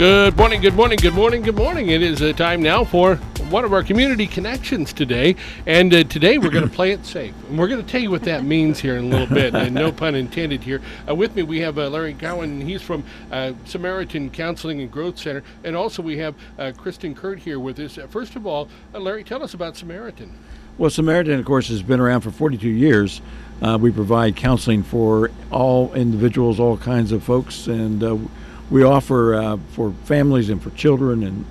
Good morning, good morning, good morning, good morning. It is time now for one of our community connections today. And today we're going to play it safe. And we're going to tell you what that means here in a little bit. And no pun intended here. With me we have Larry Gowan. He's from Samaritan Counseling and Growth Center. And also we have Kristen Kurt here with us. First of all, Larry, tell us about Samaritan. Well, Samaritan, of course, has been around for 42 years. We provide counseling for all individuals, all kinds of folks, and we offer for families and for children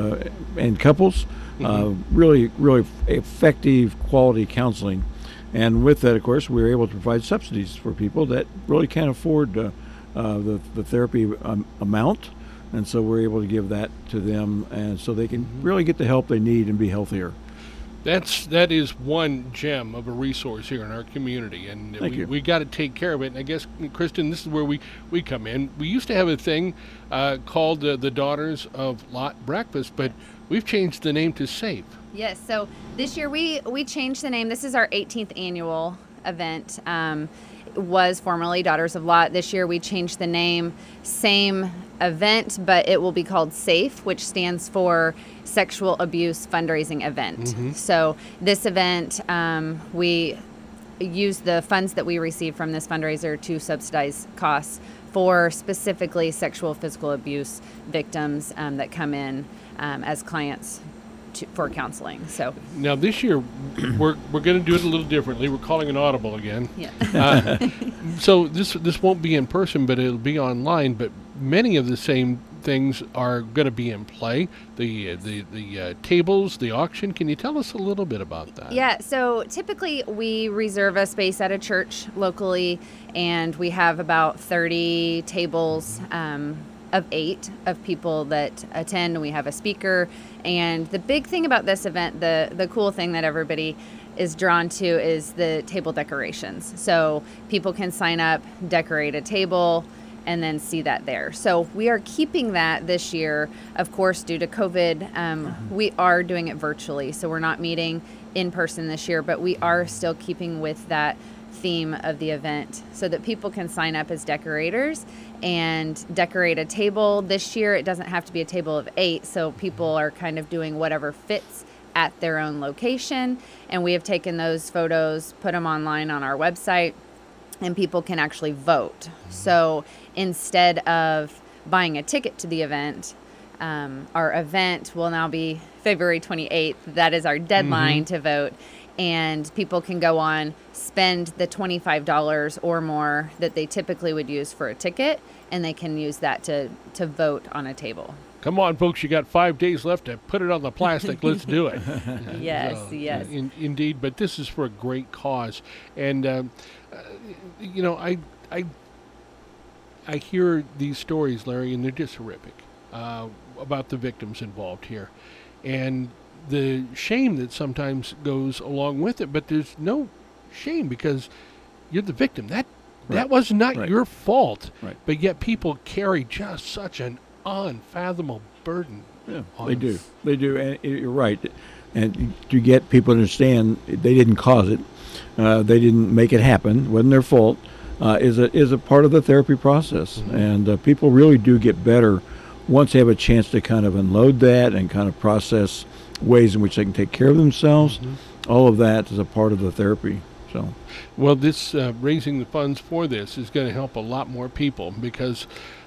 and couples really effective quality counseling. And with that, of course, we're able to provide subsidies for people that really can't afford the therapy amount. And so we're able to give that to them, and so they can really get the help they need and be healthier. That is one gem of a resource here in our community, and we got to take care of it. And I guess, Kristen, this is where we come in. We used to have a thing called the Daughters of Lot Breakfast, but we've changed the name to SAFE. Yes, so this year we changed the name. This is our 18th annual event. It was formerly Daughters of Lot. This year we changed the name. Same event, but it will be called SAFE, which stands for Sexual Abuse Fundraising Event. So this event, we use the funds that we receive from this fundraiser to subsidize costs for specifically sexual physical abuse victims that come in as clients for counseling. So now this year we're going to do it a little differently. We're calling an audible again. Yeah. So this won't be in person, but it'll be online. But many of the same things are going to be in play. The tables, the auction. Can you tell us a little bit about that? Yeah. So typically we reserve a space at a church locally, and we have about 30 tables. Of 8 of people that attend, and we have a speaker. And the big thing about this event, the cool thing that everybody is drawn to, is the table decorations. So people can sign up, decorate a table, and then see that there. So we are keeping that this year. Of course, due to COVID, we are doing it virtually. So we're not meeting in person this year, but we are still keeping with that theme of the event so that people can sign up as decorators and decorate a table. This year it doesn't have to be a table of 8, so people are kind of doing whatever fits at their own location, and we have taken those photos, put them online on our website, and people can actually vote. So instead of buying a ticket to the event, our event will now be February 28th. That is our deadline to vote. And people can go on, spend the $25 or more that they typically would use for a ticket, and they can use that to vote on a table. Come on, folks, you got 5 days left to put it on the plastic. Let's do it. Yes. Indeed, but this is for a great cause. And, I hear these stories, Larry, and they're just horrific, about the victims involved here. And the shame that sometimes goes along with it, but there's no shame because you're the victim. That was not your fault, but yet people carry just such an unfathomable burden. Yeah, they do, and you're right. And to get people to understand they didn't cause it, they didn't make it happen, it wasn't their fault, is a part of the therapy process. And people really do get better once they have a chance to kind of unload that and kind of process ways in which they can take care of themselves. All of that is a part of the therapy. So, well, this raising the funds for this is going to help a lot more people because,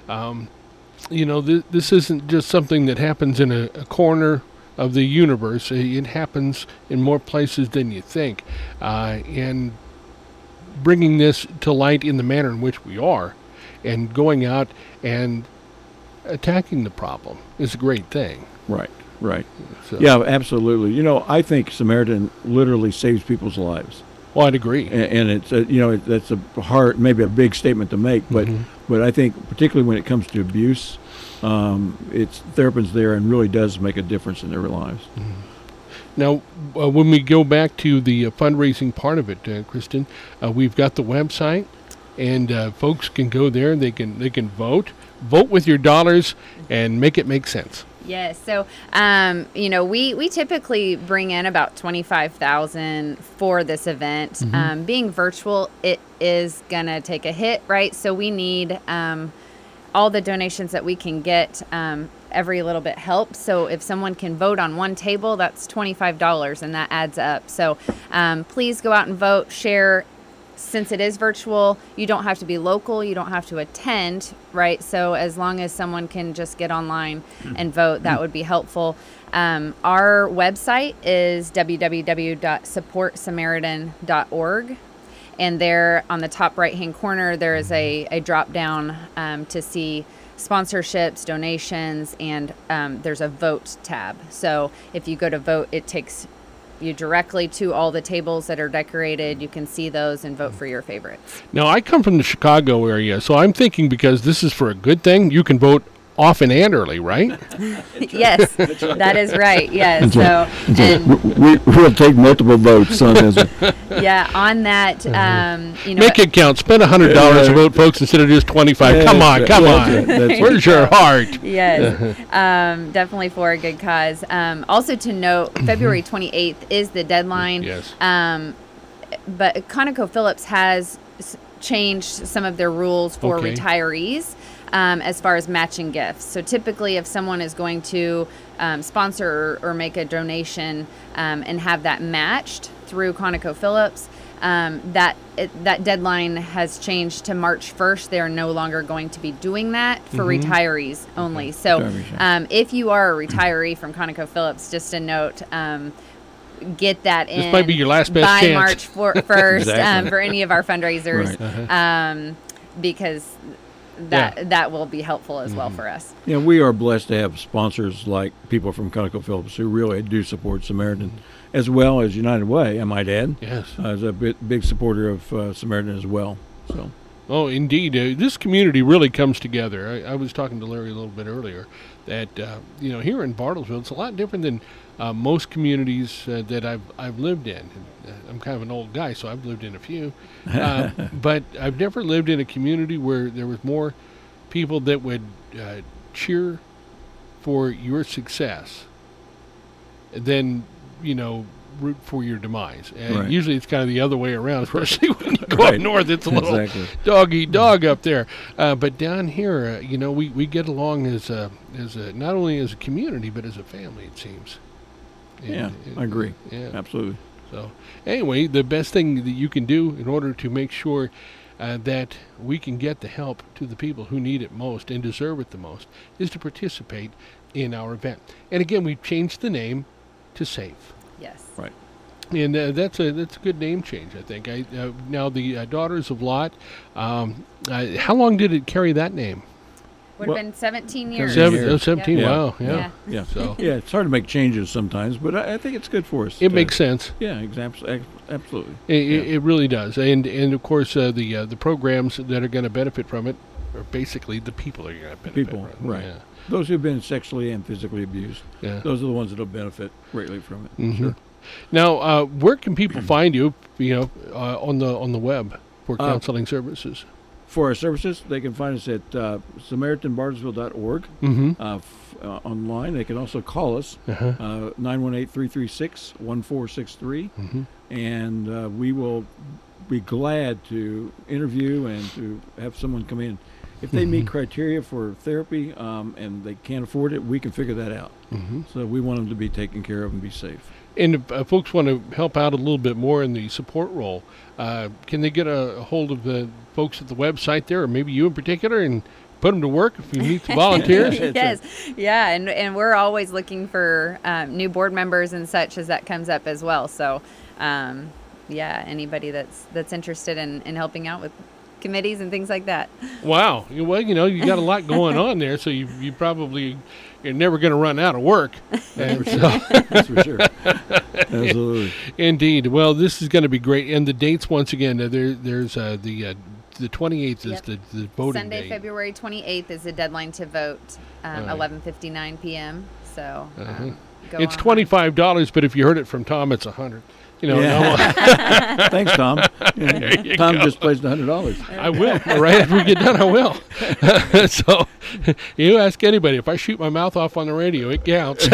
this isn't just something that happens in a corner of the universe. It happens in more places than you think. And bringing this to light in the manner in which we are and going out and attacking the problem is a great thing. Right. So. Yeah, absolutely. I think Samaritan literally saves people's lives. Well, I'd agree. And it's that's maybe a big statement to make, but I think particularly when it comes to abuse, it's therapist there and really does make a difference in their lives. Now, when we go back to the fundraising part of it, Kristen, we've got the website, and folks can go there. They can vote with your dollars, and make it make sense. Yes. So, we typically bring in about $25,000 for this event. Being virtual, it is gonna take a hit, right? So we need all the donations that we can get, every little bit helps. So if someone can vote on one table, that's $25, and that adds up. So please go out and vote, share. Since it is virtual, you don't have to be local, you don't have to attend, right? So as long as someone can just get online and vote, that would be helpful. Our website is www.supportsamaritan.org. And there on the top right-hand corner, there is a drop-down to see sponsorships, donations, and there's a vote tab. So if you go to vote, it takes you directly to all the tables that are decorated. You can see those and vote for your favorites. Now, I come from the Chicago area, so I'm thinking because this is for a good thing, you can vote often and early, right? Yes, that is right. Yes. So, and we'll take multiple votes on this. yeah, on that, Make it count. Spend $100 to vote, folks, instead of just $25. Come on, come on. Where's your heart? Yes, definitely for a good cause. Also to note, February 28th is the deadline. Yes. But ConocoPhillips has changed some of their rules for retirees. As far as matching gifts. So typically if someone is going to sponsor or make a donation and have that matched through ConocoPhillips, that deadline has changed to March 1st. They are no longer going to be doing that for retirees only. So if you are a retiree from ConocoPhillips, just a note, get that in. This might be your last best by chance. March 1st Exactly. for any of our fundraisers, because that will be helpful as well for us. Yeah, we are blessed to have sponsors like people from ConocoPhillips who really do support Samaritan, as well as United Way, I might add. Yes. As a big supporter of Samaritan as well. So. Oh, indeed. This community really comes together. I was talking to Larry a little bit earlier that, here in Bartlesville, it's a lot different than most communities that I've lived in. I'm kind of an old guy, so I've lived in a few. But I've never lived in a community where there was more people that would cheer for your success than, root for your demise. And usually it's kind of the other way around, especially when you go up north. It's a little dog-eat-dog up there. But down here, we get along as not only as a community, but as a family, it seems. I agree. Yeah. Absolutely. So anyway, the best thing that you can do in order to make sure that we can get the help to the people who need it most and deserve it the most is to participate in our event. And again, we've changed the name to SAFE. Yes. Right. And that's a good name change, I think. Now the Daughters of Lot. How long did it carry that name? Would have been 17 years. 17. Yep. Wow. Yeah. Yeah. So Yeah, it's hard to make changes sometimes, but I think it's good for us. it makes sense. Yeah, absolutely. It really does. And of course the programs that are going to benefit from it are basically the people that are going to benefit from it. Right. Yeah. Those who've been sexually and physically abused. Yeah. Those are the ones that'll benefit greatly from it. Mhm. Sure. Now, where can people find you? On the web for counseling services. For our services, they can find us at SamaritanBartlesville.org online. They can also call us 918-336-1463, and we will be glad to interview and to have someone come in. If they meet criteria for therapy and they can't afford it, we can figure that out. So we want them to be taken care of and be safe. And if folks want to help out a little bit more in the support role, can they get a hold of the folks at the website there, or maybe you in particular, and put them to work if you need some volunteers? Yes. Yeah, and we're always looking for new board members and such as that comes up as well. So, anybody that's interested in helping out with committees and things like that. Wow. Well, you got a lot going on there, so you probably you're never going to run out of work. And so, That's for sure. Absolutely. Indeed. Well, this is going to be great. And the dates, once again, there's the 28th is the voting Sunday, day. February 28th is the deadline to vote, 11:59 p.m. So go It's online. $25, but if you heard it from Tom, it's $100. Thanks, Tom. you Tom go. just placed $100. I will. Right after we get done, I will. So, You ask anybody. If I shoot my mouth off on the radio, it counts.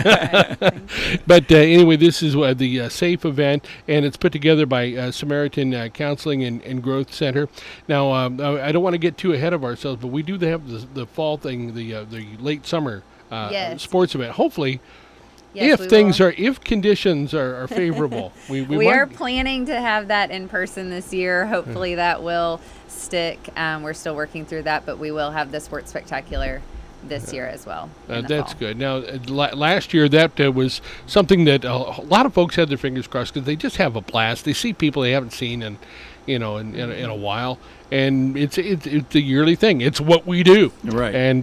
But anyway, this is the SAFE event, and it's put together by Samaritan Counseling and Growth Center. Now, I don't want to get too ahead of ourselves, but we do have the fall thing, the late summer Yes. sports event. Hopefully, Yes, if conditions are favorable, we are planning to have that in person this year. Hopefully that will stick. We're still working through that, but we will have the sports spectacular this year as well. That's good. Now, last year that was something that a lot of folks had their fingers crossed because they just have a blast. They see people they haven't seen in a while, and it's a yearly thing. It's what we do, Right. And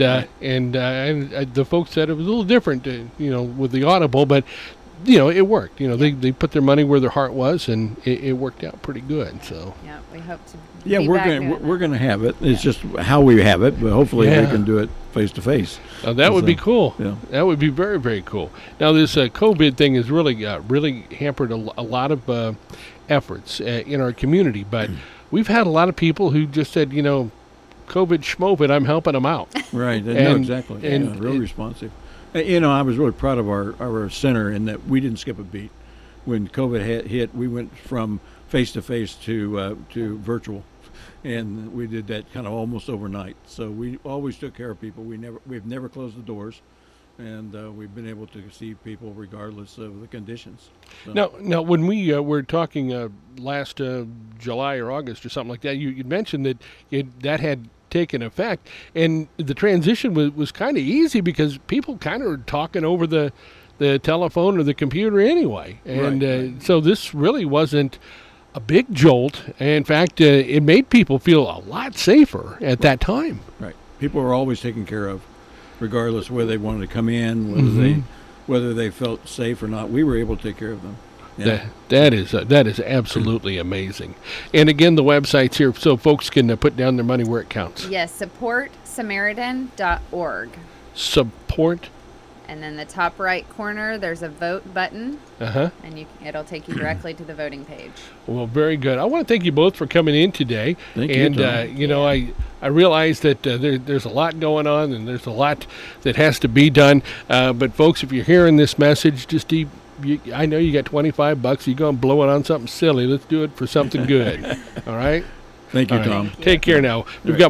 the folks said it was a little different, with the Audible, but it worked. They put their money where their heart was, and it worked out pretty good. So yeah, we hope to. Yeah, be back doing we're going to have it. It's just how we have it, but hopefully we can do it face to face. that would be cool. Yeah. That would be very, very cool. Now, this COVID thing has really hampered a lot of efforts in our community, but we've had a lot of people who just said, COVID schmovid, I'm helping them out. Right. No, And- exactly. and real responsive. I was really proud of our center in that we didn't skip a beat. When COVID hit, we went from face to face to virtual, and we did that kind of almost overnight. So we always took care of people. We've never closed the doors, and we've been able to see people regardless of the conditions. So. Now, when we were talking last July or August or something like that, you'd mentioned that that had taken effect, and the transition was kind of easy because people kind of were talking over the telephone or the computer anyway, and Right. So this really wasn't a big jolt. In fact, it made people feel a lot safer at that time. Right. People were always taken care of, regardless whether they wanted to come in, whether they felt safe or not. We were able to take care of them. Yeah. That is absolutely amazing. And again, the website's here so folks can put down their money where it counts. Yes, supportsamaritan.org. Support. And then the top right corner, there's a vote button, and it'll take you directly to the voting page. Well, very good. I want to thank you both for coming in today. Thank you, and Tom. I realize that there's a lot going on and there's a lot that has to be done. But folks, if you're hearing this message, just I know you got $25. You're going to blow it on something silly. Let's do it for something good. All right. Thank you, All right. Tom. Take care now. We've got